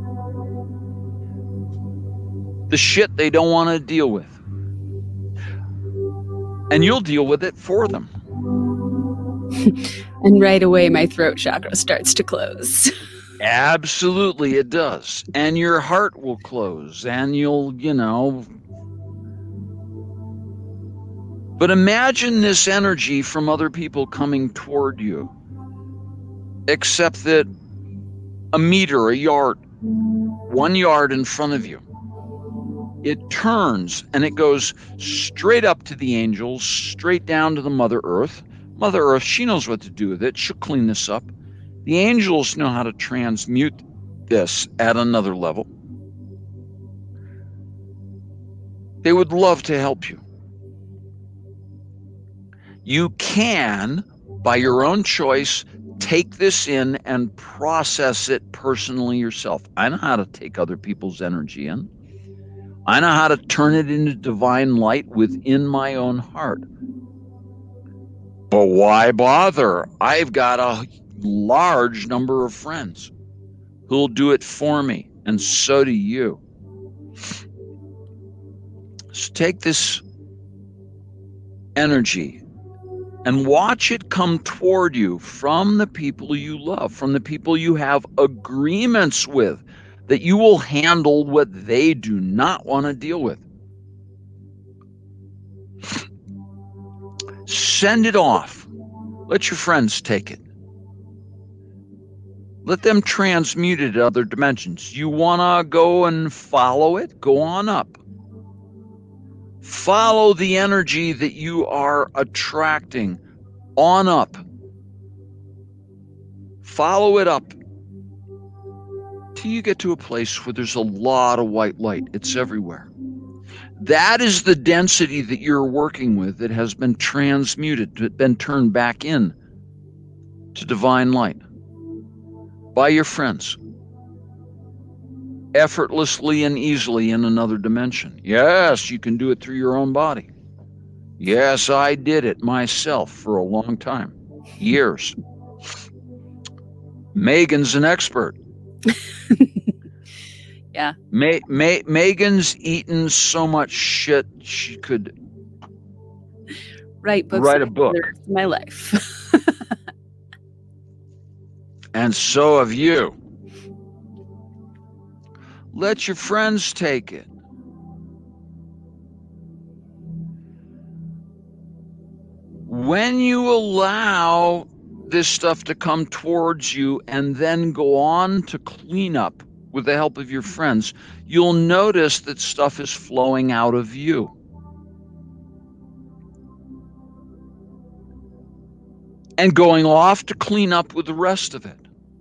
the shit they don't want to deal with. And you'll deal with it for them. And right away, my throat chakra starts to close. Absolutely, it does. And your heart will close and you'll, you know. But imagine this energy from other people coming toward you. Except that a meter, a yard, one yard in front of you, it turns and it goes straight up to the angels, straight down to the Mother Earth. Mother Earth, she knows what to do with it. She'll clean this up. The angels know how to transmute this at another level. They would love to help you. You can, by your own choice, take this in and process it personally yourself. I know how to take other people's energy in. I know how to turn it into divine light within my own heart. But why bother? I've got a large number of friends. who'll do it for me, and so do you. So take this energy and watch it come toward you from the people you love, from the people you have agreements with, that you will handle what they do not want to deal with. Send it off. Let your friends take it. Let them transmute it to other dimensions. You want to go and follow it? Go on up. Follow the energy that you are attracting on up. Follow it up till you get to a place where there's a lot of white light. It's everywhere. That is the density that you're working with that has been transmuted, been turned back in to divine light by your friends, effortlessly and easily in another dimension. Yes, you can do it through your own body. Yes, I did it myself for a long time, years. Megan's an expert. Yeah. Ma- Ma- Megan's eaten so much shit she could write books write a book. For the rest of my life. And so have you. Let your friends take it. When you allow this stuff to come towards you and then go on to clean up with the help of your friends, you'll notice that stuff is flowing out of you. And going off to clean up with the rest of it.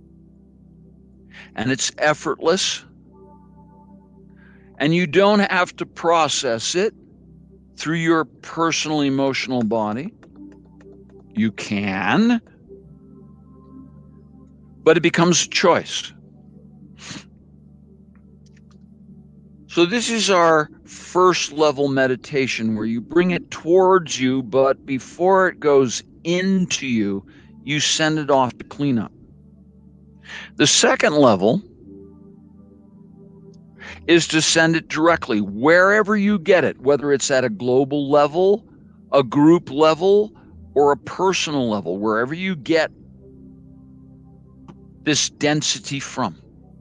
And it's effortless. And you don't have to process it through your personal emotional body. You can, but it becomes a choice. So this is our first level meditation where you bring it towards you, but before it goes into you, you send it off to clean up. The second level is to send it directly wherever you get it, whether it's at a global level, a group level, or a personal level, wherever you get this density from.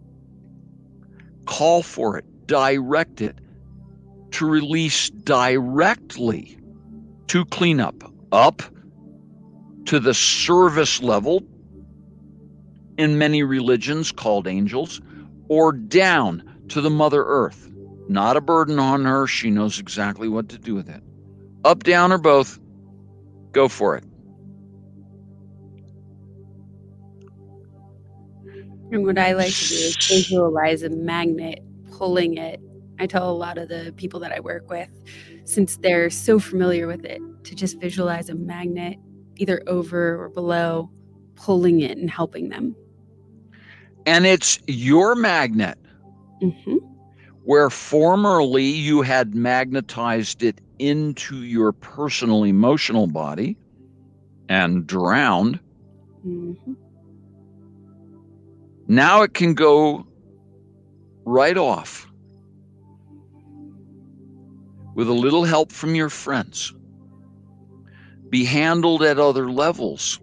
Call for it, direct it to release directly to cleanup, up to the service level in many religions called angels, or down to the Mother Earth. Not a burden on her. She knows exactly what to do with it. Up, down, or both. Go for it. And what I like to do is visualize a magnet pulling it. I tell a lot of the people that I work with, since they're so familiar with it, to just visualize a magnet either over or below, pulling it and helping them. And it's your magnet. Mm-hmm. Where formerly you had magnetized it into your personal emotional body and drowned. Mm-hmm. Now it can go right off with a little help from your friends. Be handled at other levels.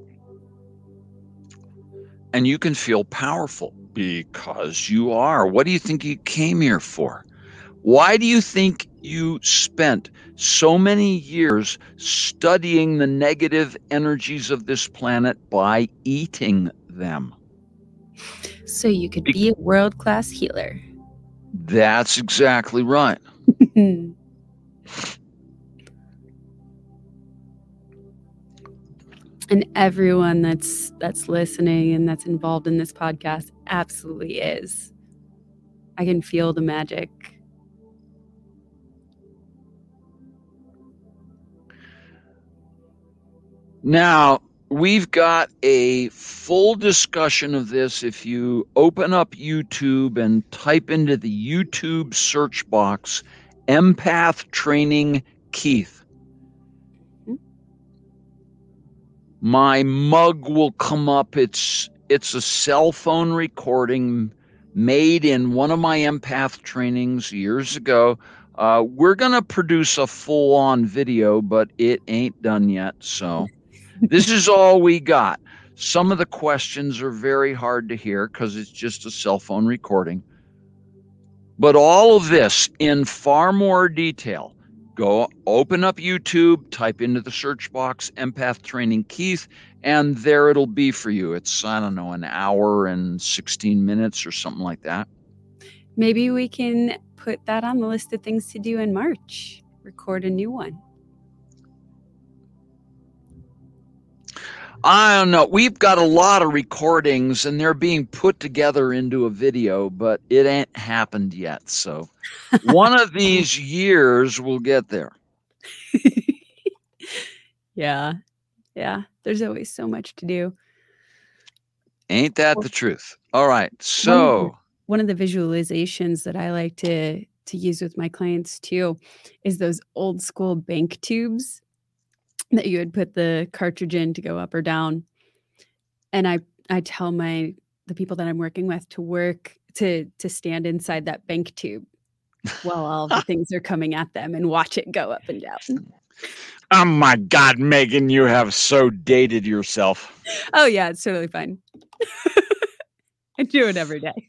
And you can feel powerful because you are. What do you think you came here for? Why do you think you spent so many years studying the negative energies of this planet by eating them? So you could be a world-class healer. That's exactly right. And everyone that's that's listening and that's involved in this podcast absolutely is. I can feel the magic. Now, we've got a full discussion of this. If you open up YouTube and type into the YouTube search box, Empath Training Keith, my mug will come up. It's it's a cell phone recording made in one of my empath trainings years ago. Uh, we're going to produce a full-on video, but it ain't done yet. So this is all we got. Some of the questions are very hard to hear because it's just a cell phone recording. But all of this in far more detail. Go open up YouTube, type into the search box, Empath Training Keith, and there it'll be for you. It's, I don't know, an hour and sixteen minutes or something like that. Maybe we can put that on the list of things to do in March, record a new one. I don't know. We've got a lot of recordings and they're being put together into a video, but it ain't happened yet. So one of these years we'll get there. Yeah. Yeah. There's always so much to do. Ain't that well, the truth? All right. So one of, the, one of the visualizations that I like to, to use with my clients too is those old school bank tubes that you would put the cartridge in to go up or down. And I, I tell my, the people that I'm working with to work, to, to stand inside that bank tube while all the things are coming at them and watch it go up and down. Oh my God, Megan, you have so dated yourself. Oh yeah, it's totally fine. I do it every day.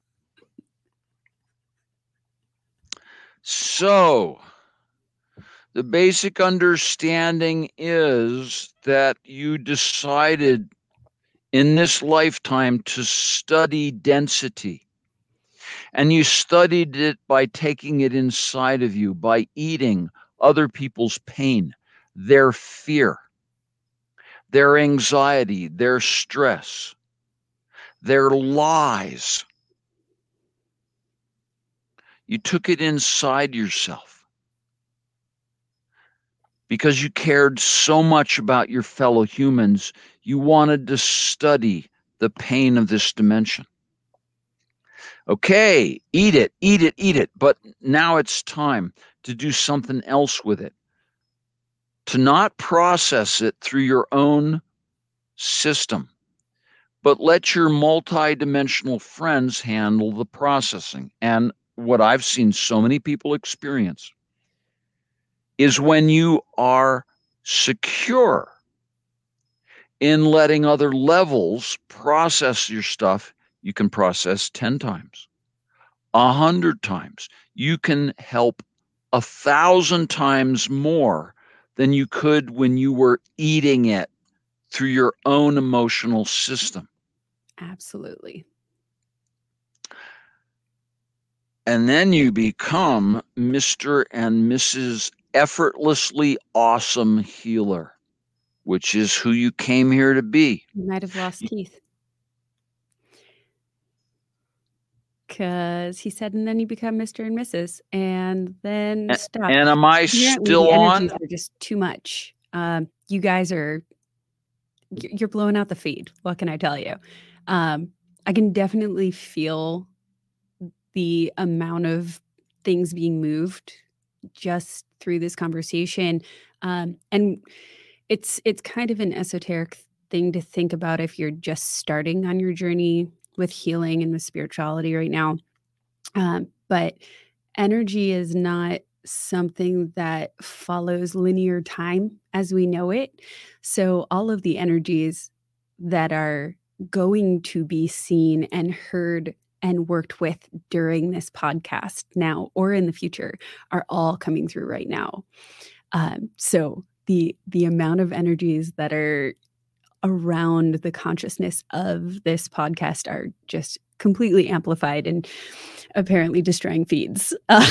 So the basic understanding is that you decided in this lifetime to study density. And you studied it by taking it inside of you, by eating other people's pain, their fear, their anxiety, their stress, their lies. You took it inside yourself because you cared so much about your fellow humans. You wanted to study the pain of this dimension. Okay, eat it, eat it, eat it. But now it's time to do something else with it. To not process it through your own system, but let your multidimensional friends handle the processing. And what I've seen so many people experience is when you are secure in letting other levels process your stuff, you can process ten times, a hundred times. You can help a thousand times more than you could when you were eating it through your own emotional system. Absolutely. And then you become Mister and Missus Effortlessly Awesome Healer, which is who you came here to be. You might have lost Keith. Because he said, and then you become Mister and Missus and then stop. And am I Apparently still the on? energies are just too much. Um, you guys are, you're blowing out the feed. What can I tell you? Um, I can definitely feel the amount of things being moved just through this conversation. Um, and it's, it's kind of an esoteric thing to think about if you're just starting on your journey with healing and with spirituality right now. Um, but energy is not something that follows linear time as we know it. So all of the energies that are going to be seen and heard and worked with during this podcast now or in the future are all coming through right now. Um, so the the amount of energies that are around the consciousness of this podcast are just completely amplified and apparently destroying feeds. Uh,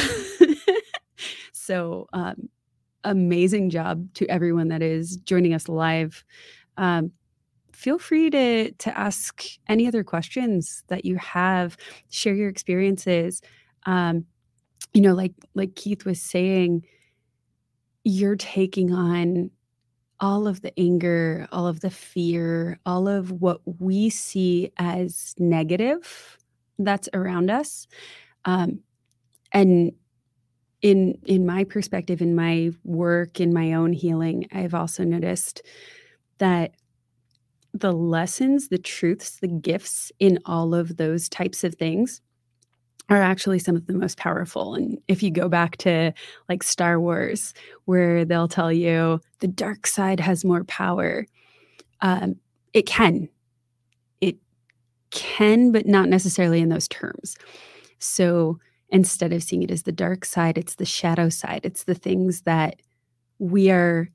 so um, amazing job to everyone that is joining us live. Um, feel free to to ask any other questions that you have, share your experiences. Um, you know, like like Keith was saying, you're taking on all of the anger, all of the fear, all of what we see as negative that's around us. Um, and in in my perspective, in my work, in my own healing, I've also noticed that the lessons, the truths, the gifts in all of those types of things are actually some of the most powerful. And if you go back to like Star Wars, where they'll tell you the dark side has more power, um, it can. It can, but not necessarily in those terms. So instead of seeing it as the dark side, it's the shadow side. It's the things that we are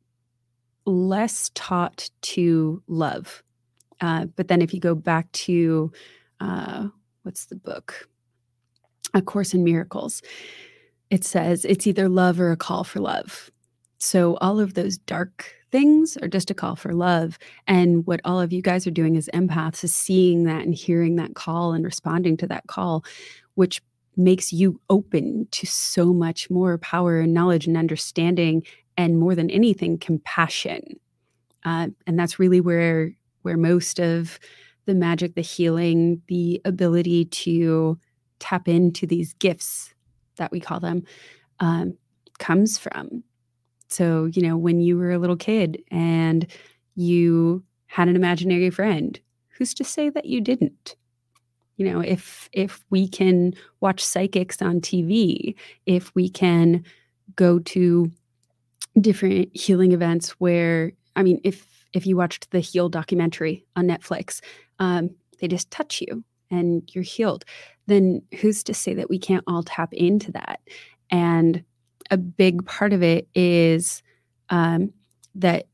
less taught to love. Uh, but then if you go back to, uh, what's the book? A Course in Miracles. It says it's either love or a call for love. So all of those dark things are just a call for love. And what all of you guys are doing as empaths is seeing that and hearing that call and responding to that call, which makes you open to so much more power and knowledge and understanding, and more than anything, compassion. Uh, and that's really where where most of the magic, the healing, the ability to tap into these gifts that we call them um, comes from. So, you know, when you were a little kid and you had an imaginary friend, who's to say that you didn't? You know, if if we can watch psychics on T V, if we can go to different healing events where, I mean, if if you watched the Heal documentary on Netflix, um, they just touch you and you're healed, then who's to say that we can't all tap into that? And a big part of it is um, that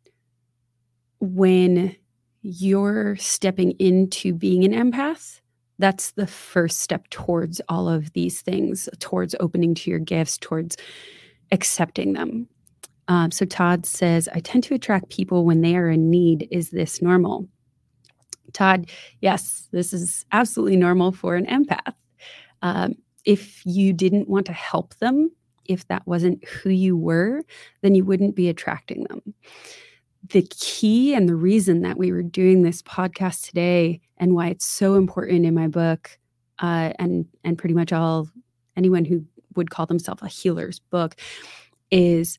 when you're stepping into being an empath, that's the first step towards all of these things, towards opening to your gifts, towards accepting them. Um, so Todd says, I tend to attract people when they are in need. Is this normal? Todd, yes, this is absolutely normal for an empath. Um, if you didn't want to help them, if that wasn't who you were, then you wouldn't be attracting them. The key and the reason that we were doing this podcast today, and why it's so important in my book, uh, and and pretty much all anyone who would call themselves a healer's book, is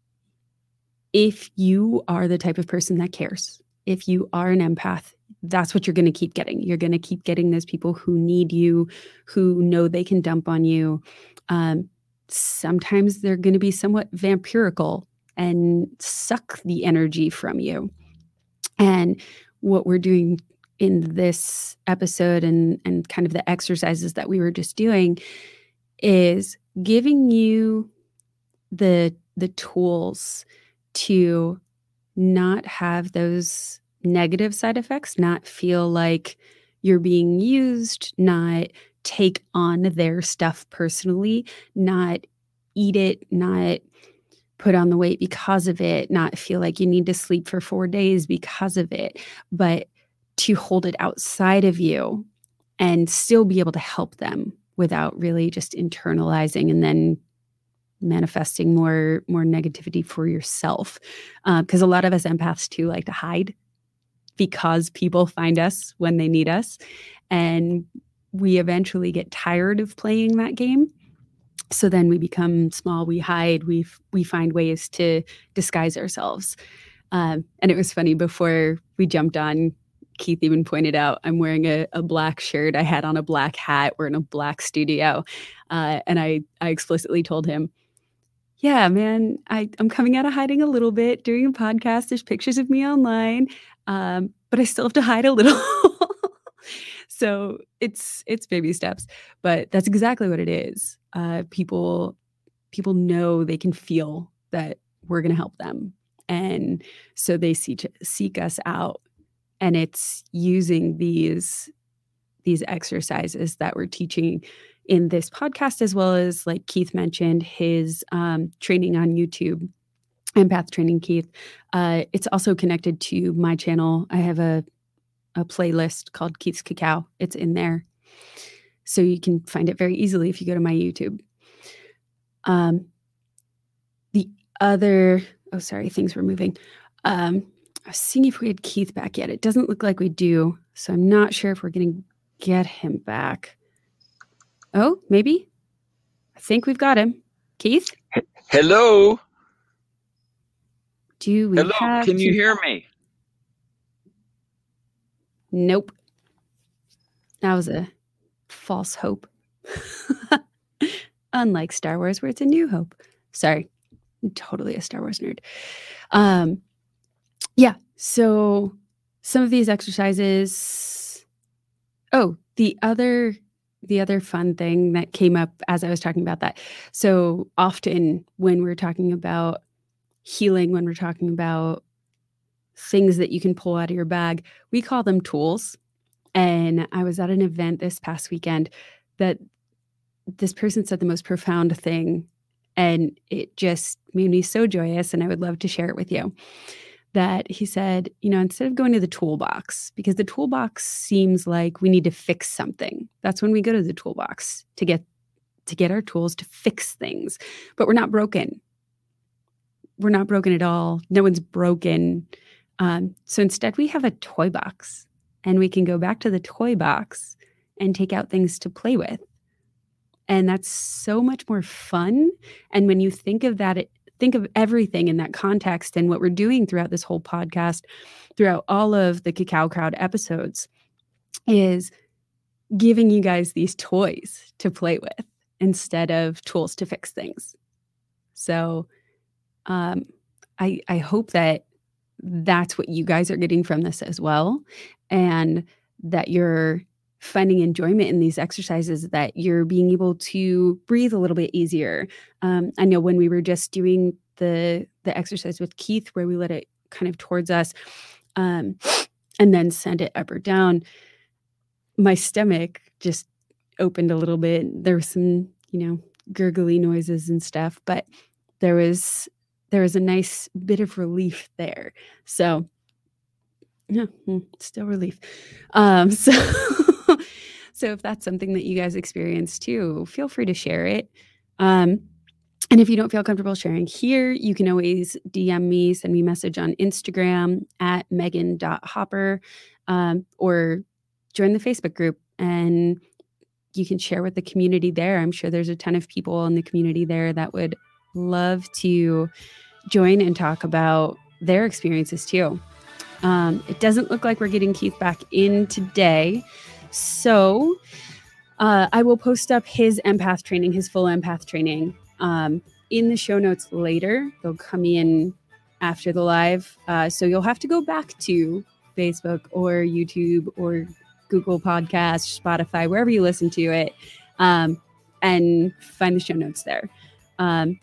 if you are the type of person that cares, if you are an empath, that's what you're going to keep getting. You're going to keep getting those people who need you, who know they can dump on you. Um, sometimes they're going to be somewhat vampirical and suck the energy from you. And what we're doing in this episode and, and kind of the exercises that we were just doing is giving you the, the tools to not have those negative side effects, not feel like you're being used, not take on their stuff personally, not eat it, not put on the weight because of it, not feel like you need to sleep for four days because of it, but to hold it outside of you and still be able to help them without really just internalizing and then manifesting more more negativity for yourself. Because uh, a lot of us empaths too like to hide because people find us when they need us. And we eventually get tired of playing that game. So then we become small, we hide, we we find ways to disguise ourselves. Um, and it was funny, before we jumped on, Keith even pointed out, I'm wearing a, a black shirt. I had on a black hat. We're in a black studio. Uh, and I, I explicitly told him, yeah, man, I, I'm coming out of hiding a little bit, doing a podcast. There's pictures of me online, um, but I still have to hide a little. So it's it's baby steps, but that's exactly what it is. Uh, people people know they can feel that we're going to help them, and so they seek seek us out. And it's using these these exercises that we're teaching in this podcast, as well as, like Keith mentioned, his um, training on YouTube, Empath Training Keith. Uh, it's also connected to my channel. I have a a playlist called Keith's Cacao. It's in there. So you can find it very easily if you go to my YouTube. Um, the other, oh, sorry, things were moving. Um, I was seeing if we had Keith back yet. It doesn't look like we do. So I'm not sure if we're going to get him back. Oh, maybe. I think we've got him. Keith? Hello. Do we Hello. have Can you Keith hear back? me? Nope. That was a false hope. Unlike Star Wars, where it's a new hope. Sorry, I'm totally a Star Wars nerd. Um, yeah, so some of these exercises. Oh, the other the other fun thing that came up as I was talking about that. So often when we're talking about healing, when we're talking about things that you can pull out of your bag, we call them tools. And I was at an event this past weekend that this person said the most profound thing, and it just made me so joyous, and I would love to share it with you. That he said, you know, instead of going to the toolbox, because the toolbox seems like we need to fix something. That's when we go to the toolbox to get to get our tools to fix things. But we're not broken. We're not broken at all. No one's broken. Um, so instead, we have a toy box, and we can go back to the toy box and take out things to play with. And that's so much more fun. And when you think of that, it, think of everything in that context and what we're doing throughout this whole podcast, throughout all of the Cacao Crowd episodes, is giving you guys these toys to play with instead of tools to fix things. So um, I, I hope that that's what you guys are getting from this as well, and that you're finding enjoyment in these exercises, that you're being able to breathe a little bit easier. Um, I know when we were just doing the the exercise with Keith, where we let it kind of towards us um, and then send it up or down, my stomach just opened a little bit. There was some, you know, gurgly noises and stuff, but there was there was a nice bit of relief there. So yeah, still relief. Um, so So if that's something that you guys experience too, feel free to share it. Um, and if you don't feel comfortable sharing here, you can always D M me, send me a message on Instagram at megan dot hopper, um, or join the Facebook group, and you can share with the community there. I'm sure there's a ton of people in the community there that would love to join and talk about their experiences too. Um, it doesn't look like we're getting Keith back in today. So uh, I will post up his empath training, his full empath training um, in the show notes later. They'll come in after the live. Uh, so you'll have to go back to Facebook or YouTube or Google Podcasts, Spotify, wherever you listen to it, um, and find the show notes there. Um,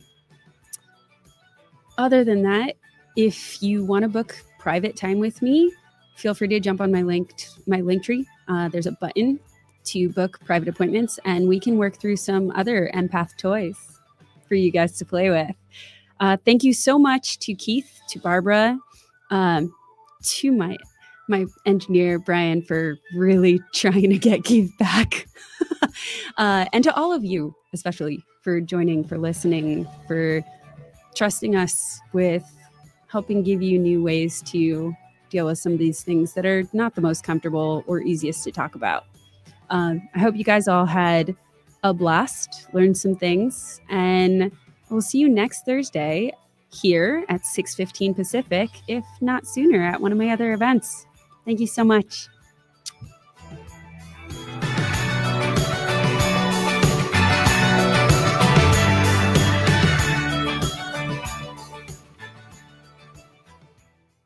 other than that, if you want to book private time with me, feel free to jump on my link, my link tree. Uh, there's a button to book private appointments, and we can work through some other empath toys for you guys to play with. Uh, thank you so much to Keith, to Barbara, um, to my my engineer, Brian, for really trying to get Keith back. uh, and to all of you, especially, for joining, for listening, for trusting us with helping give you new ways to deal with some of these things that are not the most comfortable or easiest to talk about. Um, I hope you guys all had a blast, learned some things, and we'll see you next Thursday here at six fifteen Pacific, if not sooner, at one of my other events. Thank you so much.